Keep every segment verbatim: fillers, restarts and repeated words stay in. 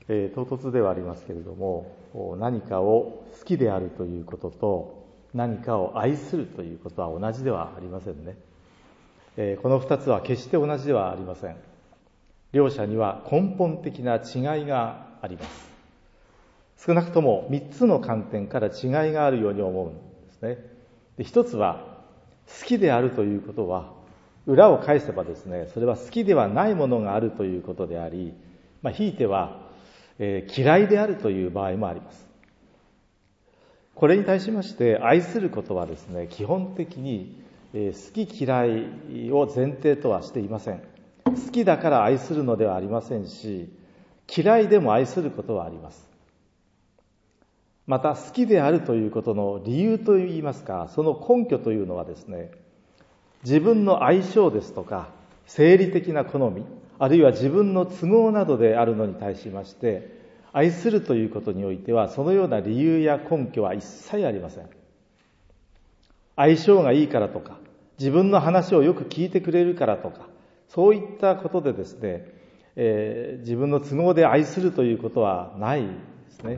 えー、唐突ではありますけれども、何かを好きであるということと何かを愛するということは同じではありませんね。えー、この二つは決して同じではありません。両者には根本的な違いがあります。少なくとも三つの観点から違いがあるように思うんですね。で、一つは好きであるということは、裏を返せばですね、それは好きではないものがあるということであり、まあ、ひいては、えー、嫌いであるという場合もあります。これに対しまして愛することはですね、基本的に、えー、好き嫌いを前提とはしていません。好きだから愛するのではありませんし、嫌いでも愛することはあります。また好きであるということの理由といいますか、その根拠というのはですね、自分の相性ですとか生理的な好み、あるいは自分の都合などであるのに対しまして、愛するということにおいてはそのような理由や根拠は一切ありません。相性がいいからとか、自分の話をよく聞いてくれるからとか、そういったことでですね、えー、自分の都合で愛するということはないですね。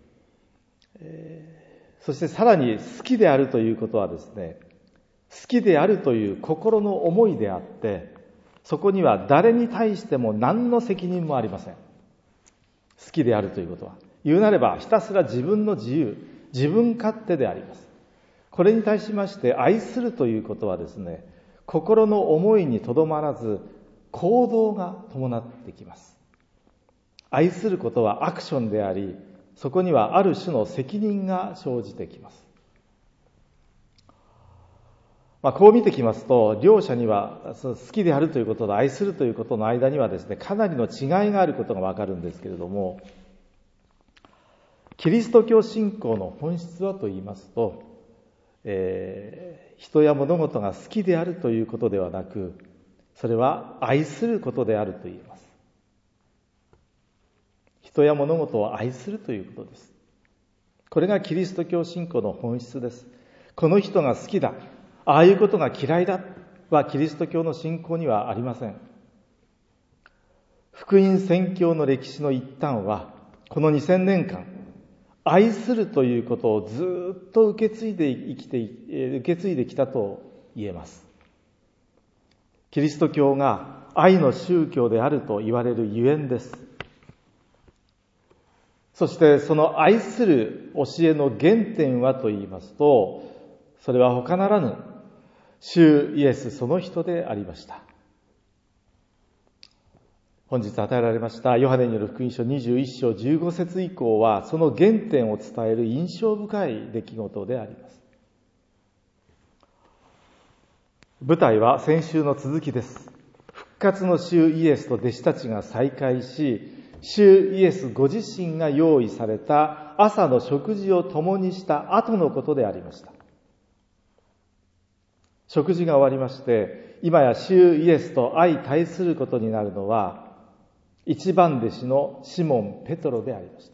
えー、そしてさらに好きであるということはですね、好きであるという心の思いであって、そこには誰に対しても何の責任もありません。好きであるということは、言うなればひたすら自分の自由、自分勝手であります。これに対しまして愛するということはですね、心の思いにとどまらず行動が伴ってきます。愛することはアクションであり、そこにはある種の責任が生じてきます。まあ、こう見てきますと、両者には好きであるということと愛するということの間にはですね、かなりの違いがあることがわかるんですけれども、キリスト教信仰の本質はと言いますと、えー、人や物事が好きであるということではなく、それは愛することであると言えます。人や物事を愛するということです。これがキリスト教信仰の本質です。この人が好きだ、ああいうことが嫌いだはキリスト教の信仰にはありません。福音宣教の歴史の一端は、このにせんねんかん、愛するということをずっと受け継いで生きて、受け継いできたと言えます。キリスト教が愛の宗教であると言われるゆえんです。そしてその愛する教えの原点はと言いますと、それは他ならぬ主イエスその人でありました。本日与えられましたヨハネによる福音書にじゅういっ章じゅうご節以降は、その原点を伝える印象深い出来事であります。舞台は先週の続きです。復活の主イエスと弟子たちが再会し、主イエスご自身が用意された朝の食事を共にした後のことでありました。食事が終わりまして、今や主イエスと相対することになるのは、一番弟子のシモン・ペトロでありました。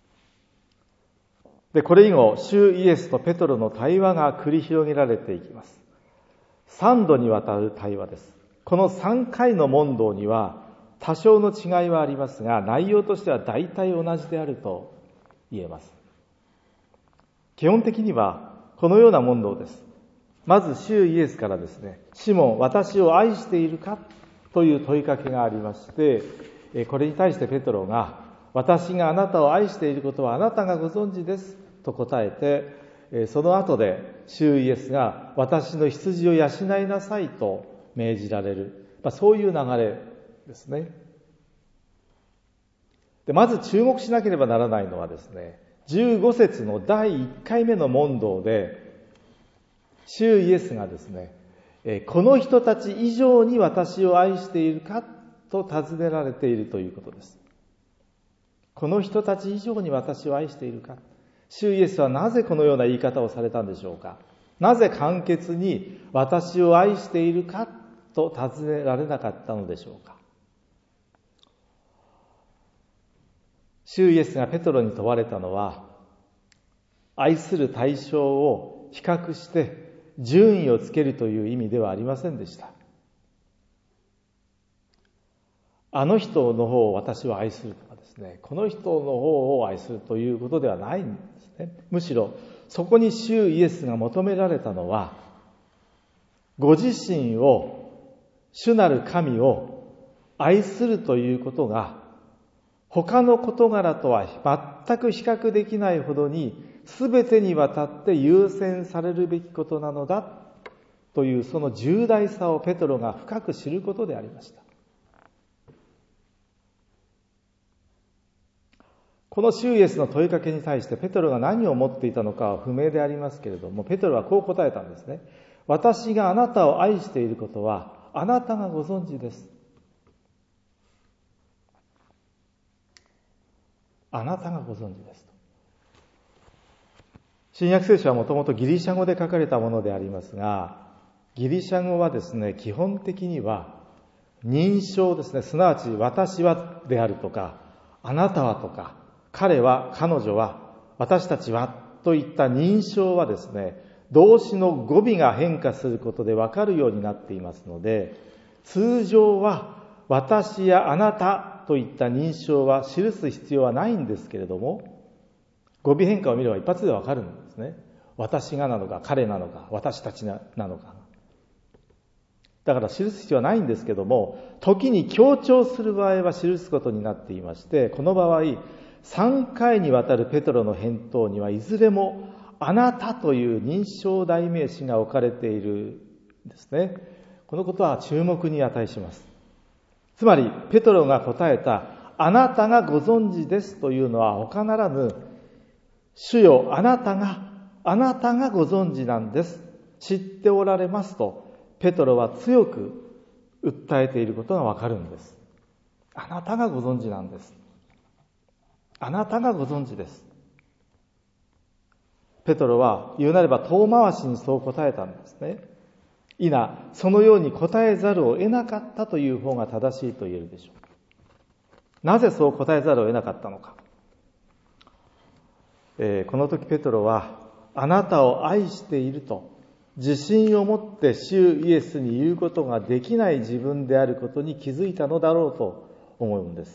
で、これ以後、主イエスとペトロの対話が繰り広げられていきます。三度にわたる対話です。この三回の問答には多少の違いはありますが、内容としては大体同じであると言えます。基本的にはこのような問答です。まず主イエスからですね、シモン、私を愛しているかという問いかけがありまして、これに対してペトロが、私があなたを愛していることはあなたがご存知ですと答えて、その後で主イエスが私の羊を養いなさいと命じられる、まあ、そういう流れですね。で、まず注目しなければならないのはですね、じゅうご節のだいいっかいめの問答で、主イエスがですね、この人たち以上に私を愛しているかと尋ねられているということです。この人たち以上に私を愛しているか。主イエスはなぜこのような言い方をされたんでしょうか。なぜ簡潔に私を愛しているかと尋ねられなかったのでしょうか。主イエスがペトロに問われたのは、愛する対象を比較して順位をつけるという意味ではありませんでした。あの人の方を私は愛するとかでですね、この人の方を愛するということではないんですね。むしろそこに主イエスが求められたのは、ご自身を、主なる神を愛するということが他の事柄とは全く比較できないほどに全てにわたって優先されるべきことなのだという、その重大さをペトロが深く知ることでありました。この主イエスの問いかけに対してペトロが何を思っていたのかは不明でありますけれども、ペトロはこう答えたんですね。私があなたを愛していることはあなたがご存知です。あなたがご存知ですと。新約聖書はもともとギリシャ語で書かれたものでありますが、ギリシャ語はですね、基本的には認証ですね、すなわち私はであるとか、あなたはとか、彼は、彼女は、私たちはといった認証はですね、動詞の語尾が変化することで分かるようになっていますので、通常は私やあなたといった認証は記す必要はないんですけれども、語尾変化を見れば一発で分かるんですね。私がなのか、彼なのか、私たちなのか。だから記す必要はないんですけども、時に強調する場合は記すことになっていまして、この場合さんかいにわたるペトロの返答にはいずれもあなたという認証代名詞が置かれているんですね。このことは注目に値します。つまりペトロが答えたあなたがご存知ですというのは他ならぬ、主よあなたがあなたがご存知なんです、知っておられますとペトロは強く訴えていることがわかるんです。あなたがご存知なんです。あなたがご存知です。ペトロは言うなれば遠回しにそう答えたんですね。いな、そのように答えざるを得なかったという方が正しいと言えるでしょう。なぜそう答えざるを得なかったのか。えー、この時ペトロはあなたを愛していると自信を持って主イエスに言うことができない自分であることに気づいたのだろうと思うんです。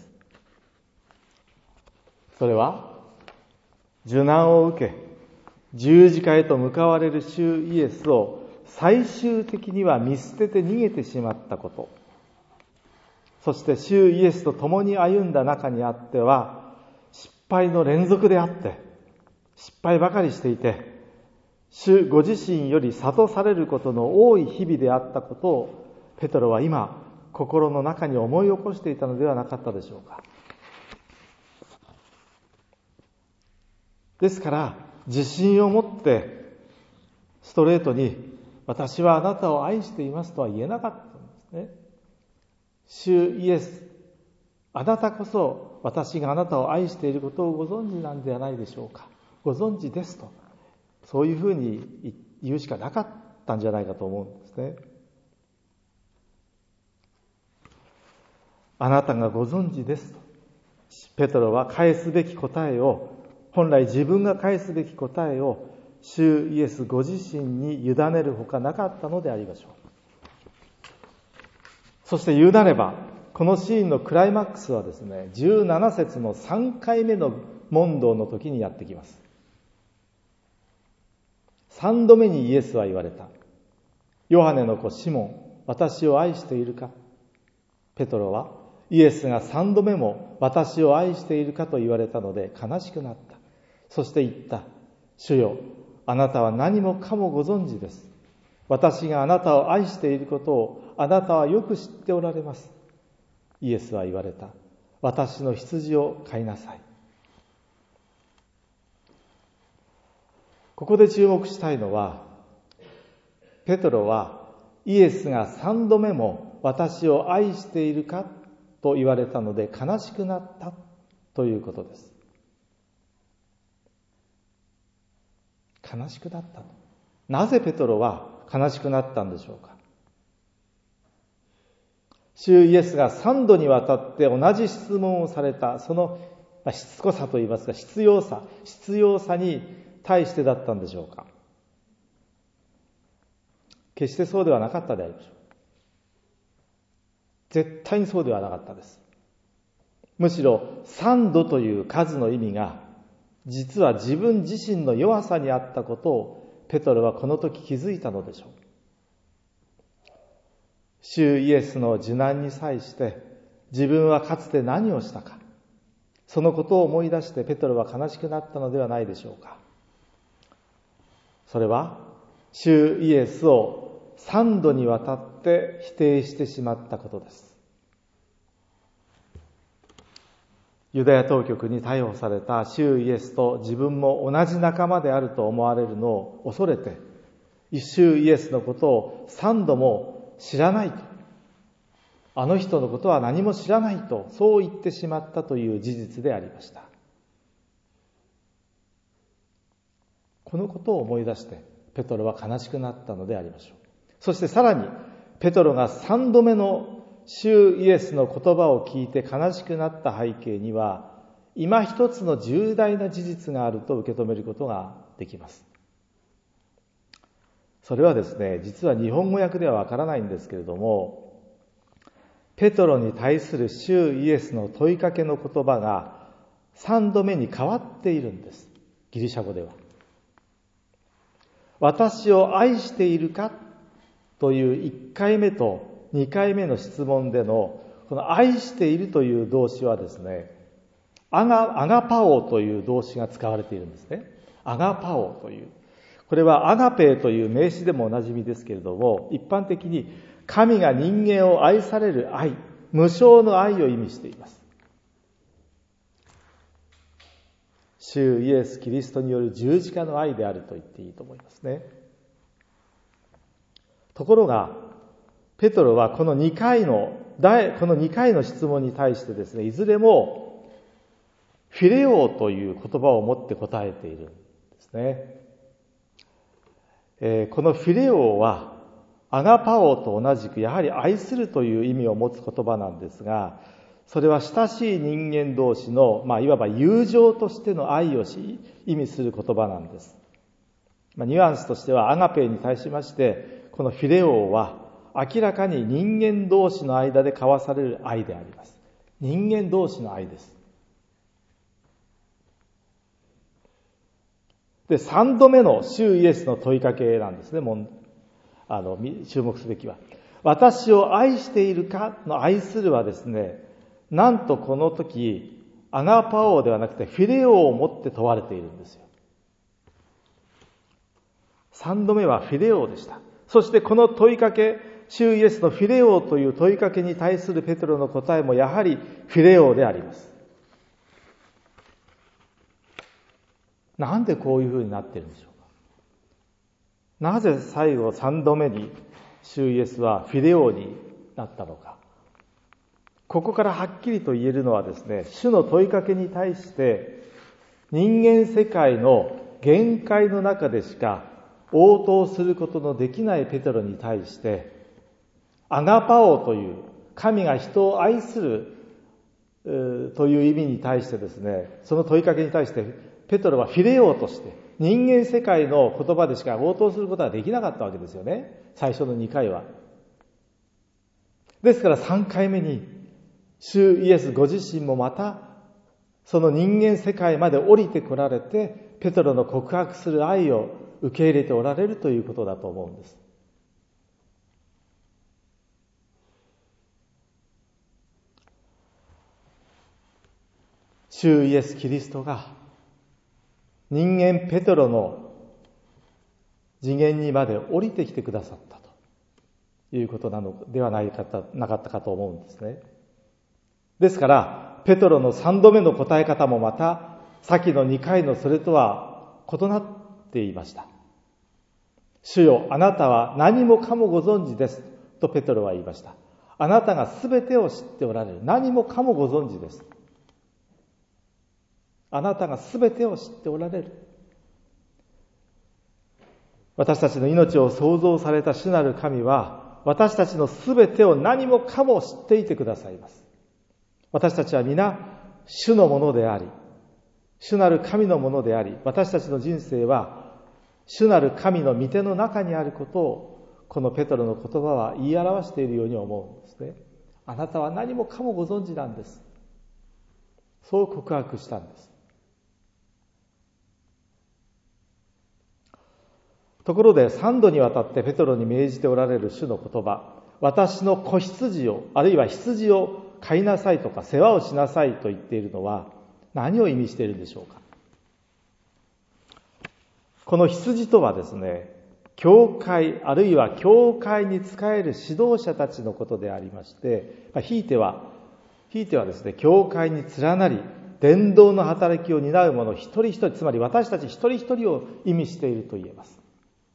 それは受難を受け十字架へと向かわれる主イエスを最終的には見捨てて逃げてしまったこと、そして主イエスと共に歩んだ中にあっては失敗の連続であって失敗ばかりしていて、主ご自身より諭されることの多い日々であったことをペトロは今心の中に思い起こしていたのではなかったでしょうか。ですから自信を持ってストレートに私はあなたを愛していますとは言えなかったんですね。主イエス、あなたこそ私があなたを愛していることをご存知なんではないでしょうか。ご存知ですと、そういうふうに言うしかなかったんじゃないかと思うんですね。あなたがご存知ですとペトロは返すべき答えを、本来自分が返すべき答えを主イエスご自身に委ねるほかなかったのでありましょう。そして言うなればこのシーンのクライマックスはですね、じゅうなな節のさんかいめの問答の時にやってきます。さんどめにイエスは言われた。ヨハネの子シモン、私を愛しているか。ペトロはイエスがさんどめも私を愛しているかと言われたので悲しくなった。そして言った。主よ、あなたは何もかもご存知です。私があなたを愛していることをあなたはよく知っておられます。イエスは言われた。私の羊を飼いなさい。ここで注目したいのは、ペトロはイエスがさんどめも私を愛しているかと言われたので悲しくなったということです。悲しくなったと。なぜペトロは悲しくなったんでしょうか。主イエスが三度にわたって同じ質問をされた、そのしつこさといいますか、必要さ、必要さに対してだったんでしょうか。決してそうではなかったでありましょう。絶対にそうではなかったです。 むしろ三度という数の意味が実は自分自身の弱さにあったことをペトロはこの時気づいたのでしょう。主イエスの受難に際して自分はかつて何をしたか、そのことを思い出してペトロは悲しくなったのではないでしょうか。それは主イエスを三度にわたって否定してしまったことです。ユダヤ当局に逮捕された主イエスと自分も同じ仲間であると思われるのを恐れて、主イエスのことを三度も知らないと、あの人のことは何も知らないと、そう言ってしまったという事実でありました。このことを思い出してペトロは悲しくなったのでありましょう。そしてさらにペトロが三度目の主イエスの言葉を聞いて悲しくなった背景には、今一つの重大な事実があると受け止めることができます。それはですね、実は日本語訳ではわからないんですけれども、ペトロに対する主イエスの問いかけの言葉が三度目に変わっているんです。ギリシャ語では。私を愛しているかといういっかいめとにかいめの質問でのこの愛しているという動詞はですね、アガ、アガパオという動詞が使われているんですね。アガパオという。これはアガペーという名詞でもおなじみですけれども、一般的に神が人間を愛される愛、無償の愛を意味しています。主イエス・キリストによる十字架の愛であると言っていいと思いますね。ところが、ペトロはこのにかいの、このにかいの質問に対してですね、いずれもフィレオという言葉を持って答えているんですね。えー、このフィレオはアガパオと同じくやはり愛するという意味を持つ言葉なんですが、それは親しい人間同士の、まあ、いわば友情としての愛をし意味する言葉なんです。まあ、ニュアンスとしてはアガペーに対しましてこのフィレオは明らかに人間同士の間で交わされる愛であります。人間同士の愛です。で、三度目の主イエスの問いかけなんですね。もうあの注目すべきは、私を愛しているかの愛するはですね、なんとこの時アガパオではなくてフィレオをもって問われているんですよ。三度目はフィレオでした。そしてこの問いかけ、主イエスのフィレオという問いかけに対するペテロの答えもやはりフィレオであります。なんでこういうふうになっているんでしょうか。なぜ最後三度目に主イエスはフィレオになったのか。ここからはっきりと言えるのはですね、主の問いかけに対して人間世界の限界の中でしか応答することのできないペテロに対してアガパオという神が人を愛するという意味に対してですね、その問いかけに対してペテロはフィレオとして人間世界の言葉でしか応答することはできなかったわけですよね。最初のにかいは。ですからさんかいめに主イエスご自身もまたその人間世界まで降りてこられてペテロの告白する愛を受け入れておられるということだと思うんです。主イエス・キリストが人間ペテロの次元にまで降りてきてくださったということなのではないかなかったかと思うんですね。ですからペテロのさんどめの答え方もまた先のにかいのそれとは異なっていました。主よ、あなたは何もかもご存知ですとペテロは言いました。あなたがすべてを知っておられる。何もかもご存知です。あなたがすべてを知っておられる。私たちの命を創造された主なる神は私たちのすべてを何もかも知っていてくださいます。私たちは皆主のものであり、主なる神のものであり、私たちの人生は主なる神の御手の中にあることをこのペテロの言葉は言い表しているように思うんですね。あなたは何もかもご存知なんです。 そう告白したんです。ところで三度にわたってペトロに命じておられる主の言葉、私の子羊を、あるいは羊を飼いなさいとか世話をしなさいと言っているのは何を意味しているんでしょうか。この羊とはですね、教会あるいは教会に仕える指導者たちのことでありまして、ひいてはひいてはですね、教会に連なり伝道の働きを担う者一人一人、つまり私たち一人一人を意味していると言えます。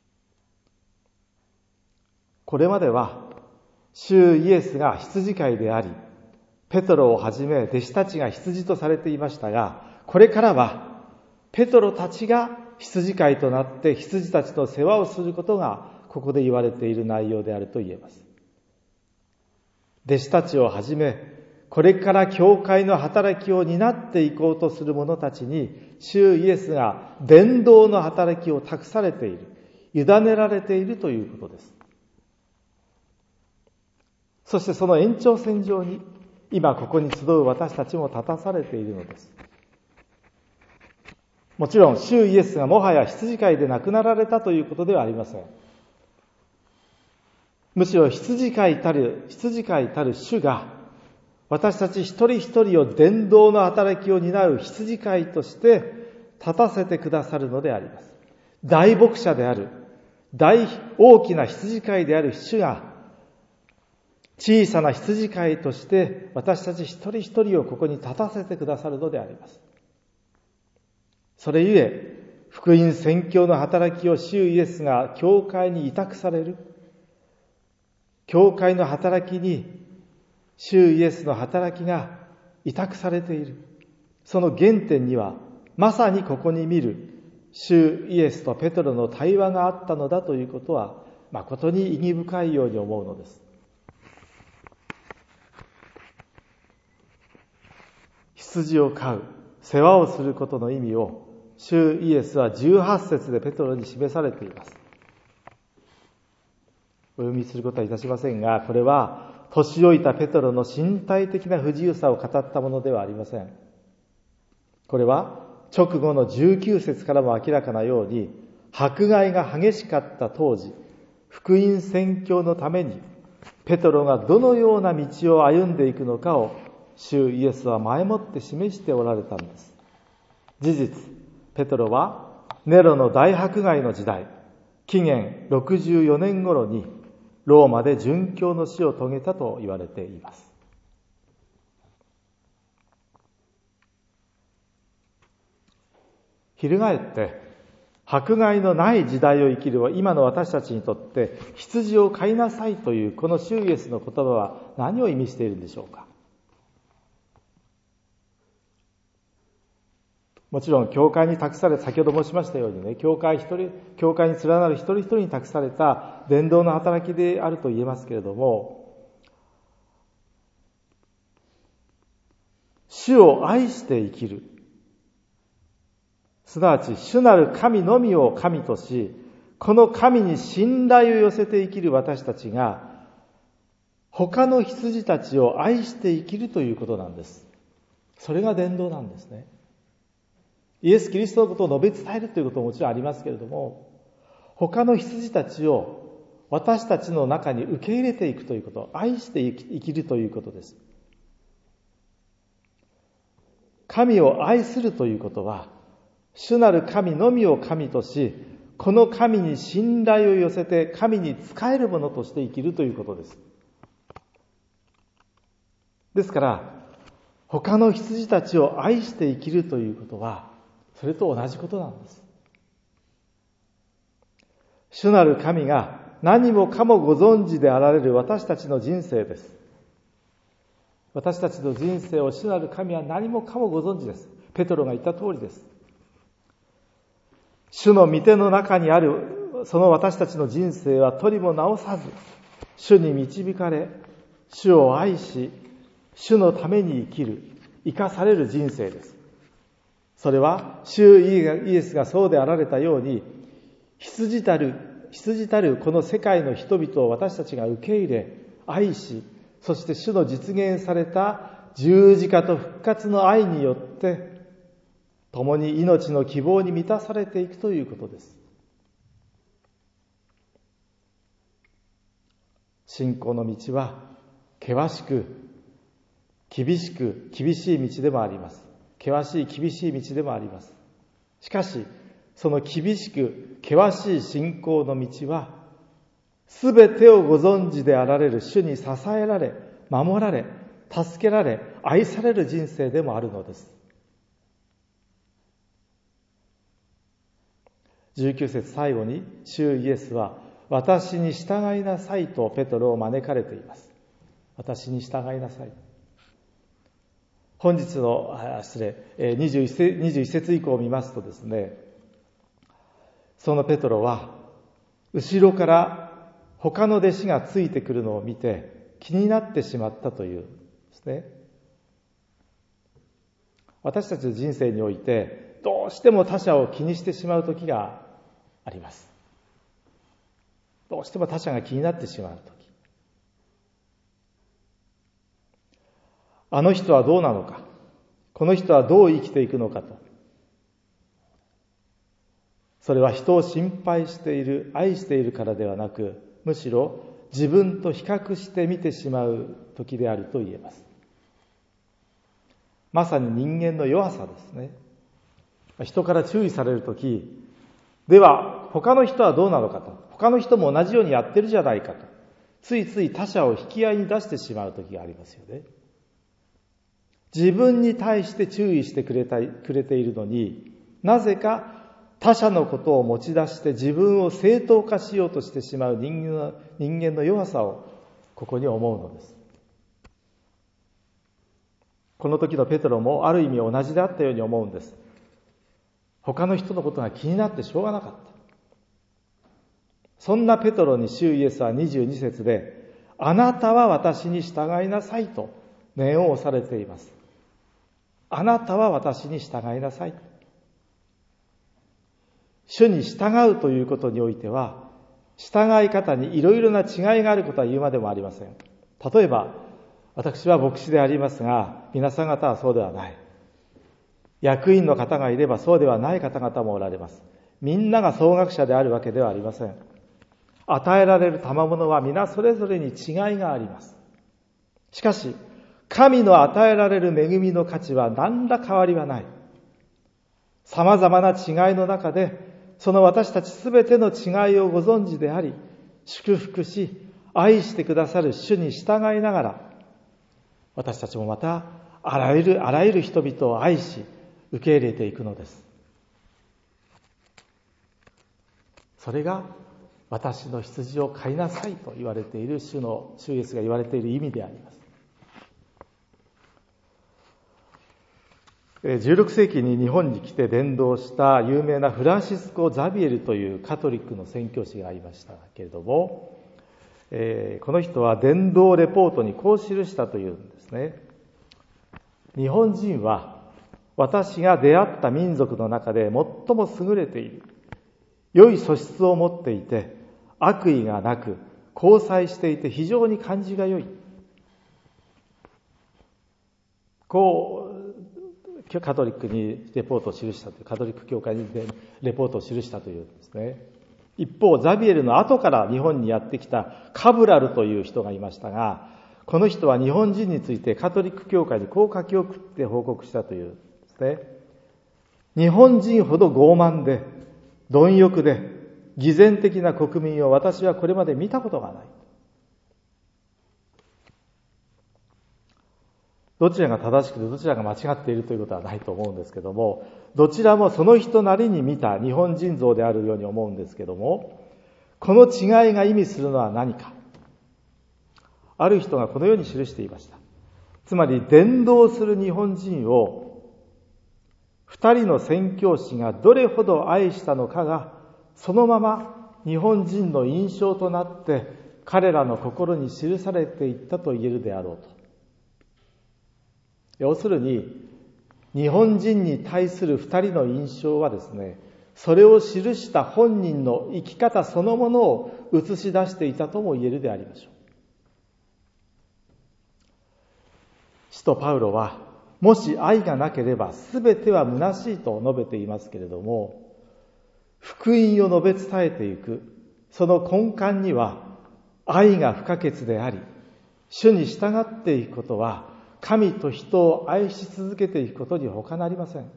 これまでは主イエスが羊飼いであり、ペトロをはじめ弟子たちが羊とされていましたが、これからはペトロたちが羊飼いとなって羊たちの世話をすることがここで言われている内容であると言えます。弟子たちをはじめ、これから教会の働きを担っていこうとする者たちに、主イエスが伝道の働きを託されている、委ねられているということです。そしてその延長線上に、今ここに集う私たちも立たされているのです。もちろん、主イエスがもはや羊飼いで亡くなられたということではありません。むしろ羊飼いたる、羊飼いたる主が、私たち一人一人を伝道の働きを担う羊飼いとして立たせてくださるのであります。大牧者である、大大きな羊飼いである主が、小さな羊飼いとして私たち一人一人をここに立たせてくださるのであります。それゆえ、福音宣教の働きを主イエスが教会に委託される。教会の働きに主イエスの働きが委託されている。その原点には、まさにここに見る主イエスとペトロの対話があったのだということは、誠に意義深いように思うのです。羊を飼う、世話をすることの意味を、主イエスはじゅうはち節でペトロに示されています。お読みすることはいたしませんが、これは年老いたペトロの身体的な不自由さを語ったものではありません。これは直後のじゅうきゅう節からも明らかなように、迫害が激しかった当時、福音宣教のためにペトロがどのような道を歩んでいくのかを主イエスは前もって示しておられたんです。事実、ペトロはネロの大迫害の時代、紀元ろくじゅうよねん頃にローマで殉教の死を遂げたと言われています。翻って迫害のない時代を生きる今の私たちにとって、羊を飼いなさいというこの主イエスの言葉は何を意味しているんでしょうか。もちろん教会に託され、先ほど申しましたようにね、教会一人、教会に連なる一人一人に託された伝道の働きであると言えますけれども、主を愛して生きる、すなわち主なる神のみを神とし、この神に信頼を寄せて生きる私たちが、他の羊たちを愛して生きるということなんです。それが伝道なんですね。イエス・キリストのことを述べ伝えるということももちろんありますけれども、他の羊たちを私たちの中に受け入れていくということ、愛して生きるということです。神を愛するということは、主なる神のみを神とし、この神に信頼を寄せて神に仕えるものとして生きるということです。ですから、他の羊たちを愛して生きるということは、それと同じことなんです。主なる神が何もかもご存知であられる私たちの人生です。私たちの人生を主なる神は何もかもご存知です。ペトロが言った通りです。主の御手の中にあるその私たちの人生は取りも直さず、主に導かれ、主を愛し、主のために生きる、生かされる人生です。それは主イエスがそうであられたように、羊たる羊たるこの世界の人々を私たちが受け入れ、愛し、そして主の実現された十字架と復活の愛によって共に命の希望に満たされていくということです。信仰の道は険しく厳しく厳しい道でもあります。険しい厳しい道でもあります。しかしその厳しく険しい信仰の道はすべてをご存知であられる主に支えられ守られ助けられ愛される人生でもあるのです。じゅうきゅう節最後に主イエスは私に従いなさいとペトロを招かれています。私に従いなさい。本日の失礼にじゅういち節以降を見ますとですね、そのペトロは後ろから他の弟子がついてくるのを見て気になってしまったというんですね。私たちの人生においてどうしても他者を気にしてしまう時があります。どうしても他者が気になってしまう時、あの人はどうなのか、この人はどう生きていくのかと、それは人を心配している愛しているからではなく、むしろ自分と比較して見てしまう時であると言えます。まさに人間の弱さですね。人から注意されるとき、では他の人はどうなのかと、他の人も同じようにやってるじゃないかと、ついつい他者を引き合いに出してしまうときがありますよね。自分に対して注意してくれたくれているのに、なぜか他者のことを持ち出して自分を正当化しようとしてしまう人間の、人間の弱さをここに思うのです。この時のペトロもある意味同じであったように思うんです。他の人のことが気になってしょうがなかった。そんなペトロに主イエスはにじゅうに節で、あなたは私に従いなさいと念を押されています。あなたは私に従いなさい。主に従うということにおいては、従い方にいろいろな違いがあることは言うまでもありません。例えば、私は牧師でありますが、皆さん方はそうではない。役員の方がいればそうではない方々もおられます。みんなが総学者であるわけではありません。与えられる賜物は皆それぞれに違いがあります。しかし、神の与えられる恵みの価値は何ら変わりはない。様々な違いの中で、その私たちすべての違いをご存知であり、祝福し、愛してくださる主に従いながら、私たちもまたあらゆるあらゆる人々を愛し受け入れていくのです。それが私の羊を飼いなさいと言われている主の主イエスが言われている意味であります。じゅうろく世紀に日本に来て伝道した有名なフランシスコ・ザビエルというカトリックの宣教師がありましたけれども、えー、この人は伝道レポートにこう記したというんですね。日本人は私が出会った民族の中で最も優れている。良い素質を持っていて、悪意がなく、交際していて非常に感じが良い。こう、カトリックにレポートを記したという、カトリック教会にレポートを記したというんですね。一方、ザビエルの後から日本にやってきたカブラルという人がいましたが、この人は日本人についてカトリック教会にこう書き送って報告したというんですね。日本人ほど傲慢で、貪欲で、偽善的な国民を私はこれまで見たことがない。どちらが正しくてどちらが間違っているということはないと思うんですけども、どちらもその人なりに見た日本人像であるように思うんですけども、この違いが意味するのは何か。ある人がこのように記していました。つまり伝道する日本人を二人の宣教師がどれほど愛したのかがそのまま日本人の印象となって彼らの心に記されていったと言えるであろうと。要するに日本人に対する二人の印象はですね、それを記した本人の生き方そのものを映し出していたとも言えるでありましょう。 使徒パウロは、もし愛がなければ全ては虚しいと述べていますけれども、福音を述べ伝えていく、その根幹には愛が不可欠であり、主に従っていくことは、神と人を愛し続けていくことに他なりません。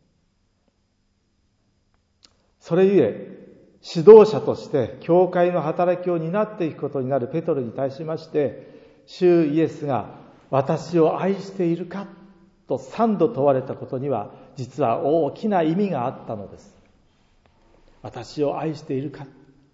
それゆえ、指導者として教会の働きを担っていくことになるペトロに対しまして、主イエスが私を愛しているかと三度問われたことには、実は大きな意味があったのです。私を愛しているか。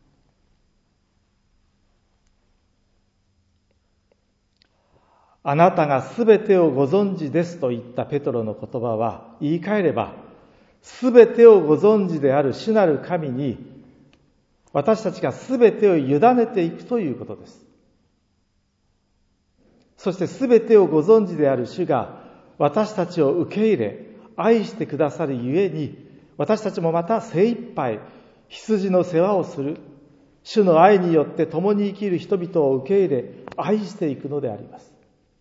あなたがすべてをご存知ですと言ったペトロの言葉は、言い換えれば、すべてをご存知である主なる神に、私たちがすべてを委ねていくということです。そしてすべてをご存知である主が、私たちを受け入れ、愛してくださるゆえに、私たちもまた精一杯、羊の世話をする、主の愛によって共に生きる人々を受け入れ、愛していくのであります。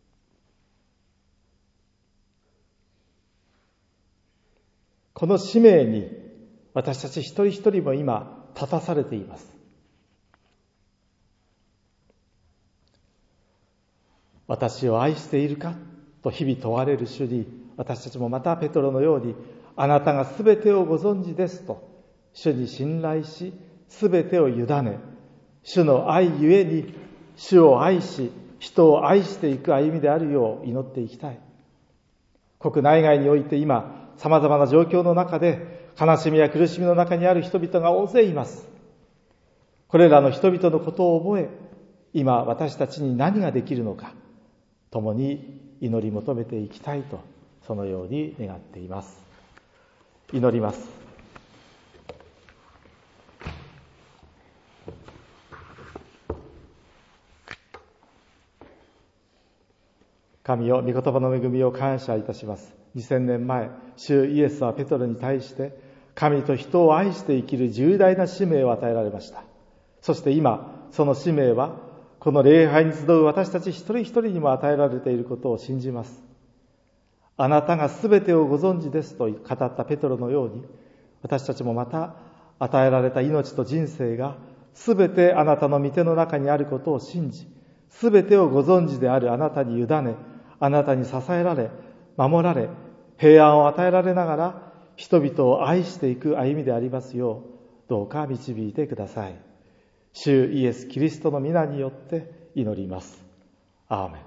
この使命に私たち一人一人も今立たされています。私を愛しているかと日々問われる主に、私たちもまたペトロのように、あなたがすべてをご存知ですと主に信頼し、すべてを委ね、主の愛ゆえに主を愛し、人を愛していく歩みであるよう祈っていきたい。国内外において今様々な状況の中で悲しみや苦しみの中にある人々が大勢います。これらの人々のことを覚え、今私たちに何ができるのか、共に祈り求めていきたいと、そのように願っています。祈ります。神よ、御言葉の恵みを感謝いたします。にせんねんまえ、主イエスはペトロに対して、神と人を愛して生きる重大な使命を与えられました。そして今、その使命は、この礼拝に集う私たち一人一人にも与えられていることを信じます。あなたがすべてをご存知ですと語ったペトロのように、私たちもまた与えられた命と人生がすべてあなたの御手の中にあることを信じ、すべてをご存知であるあなたに委ね、あなたに支えられ、守られ、平安を与えられながら人々を愛していく歩みでありますよう、どうか導いてください。主イエス・キリストの皆によって祈ります。アーメン。